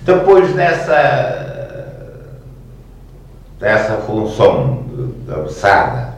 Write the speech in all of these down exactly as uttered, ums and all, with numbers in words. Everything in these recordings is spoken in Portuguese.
Depois dessa, dessa função da beçada,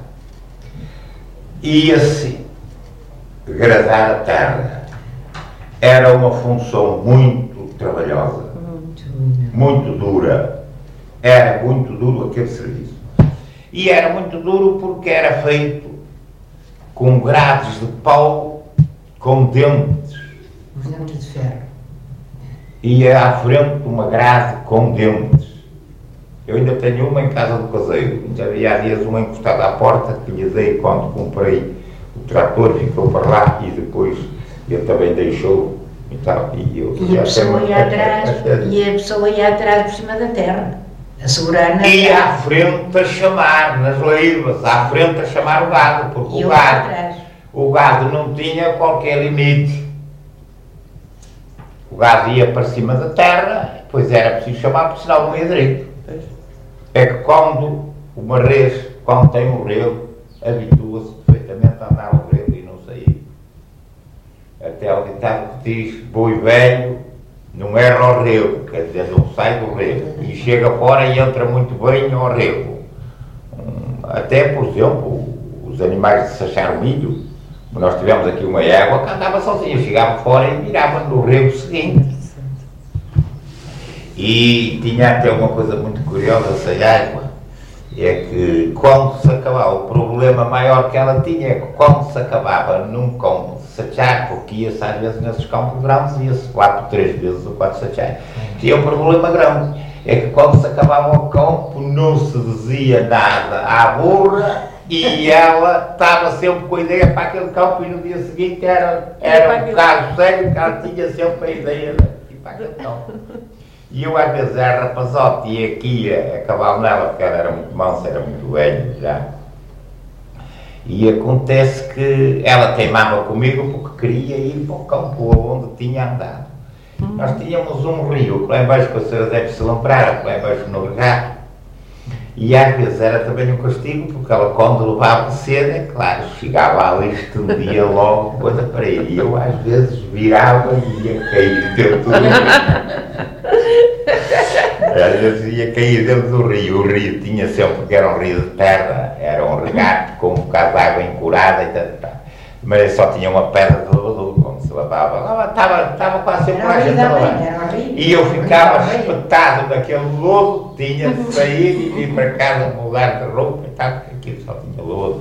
ia-se gradar a terra. Era uma função muito trabalhosa, muito, muito dura. Era muito duro aquele serviço. E era muito duro porque era feito com grades de pau, com dentes. Os dentes de ferro. Ia à frente uma grade com dentes. Eu ainda tenho uma em casa do caseiro. Já havia há dias uma encostada à porta que lhe dei quando comprei o trator, ficou para lá e depois ele também deixou e tal. E, eu, e a pessoa ia atrás, e a pessoa ia atrás por cima da terra, a segurar na e terra. à frente a chamar, nas leivas, à frente a chamar o gado, porque e o gado, o gado não tinha qualquer limite. O gado ia para cima da terra, pois era preciso chamar, porque senão não ia direito. É que quando uma res, quando tem um rego, habitua-se perfeitamente a andar no rego e não sair. Até o ditado que diz, boi velho não erra ao rego, quer dizer, não sai do rego. E chega fora e entra muito bem ao rego. Até, por exemplo, os animais de sachar o milho, nós tivemos aqui uma égua que andava sozinha, chegava fora e virava no rego seguinte. E tinha até uma coisa muito curiosa essa égua, é que quando se acabava, o problema maior que ela tinha é que quando se acabava num campo de sachar, porque ia-se às vezes nesses campos grandes, ia-se quatro, três vezes ou quatro sachar, tinha um problema grande, é que quando se acabava o campo não se dizia nada à burra e ela estava sempre com a ideia para aquele campo e no dia seguinte era, era um caso sério que ela tinha sempre a ideia de ir para aquele campo. E eu às vezes era rapazote e aqui a cavalo nela, porque ela era muito mansa, era muito velha já. E acontece que ela teimava comigo porque queria ir para o campo onde tinha andado. Uhum. Nós tínhamos um rio, que lá embaixo, que a senhora deve se lembrar, que lá embaixo no regato. E às vezes era também um castigo, porque ela quando levava cedo, é claro, chegava ali, estendia logo coisa para ele. E eu às vezes virava e ia cair dentro do rio. Às vezes ia cair dentro do rio. O rio tinha sempre, que era um rio de terra, era um regato com um bocado de água encurada e tal. Mas só tinha uma pedra de lavador, quando se lavava. Lá estava, estava quase sempre lá a gente a lavar. E eu ficava espetado naquele lodo, tinha de sair e ir para casa mudar de roupa e tal, porque aquilo só tinha lodo.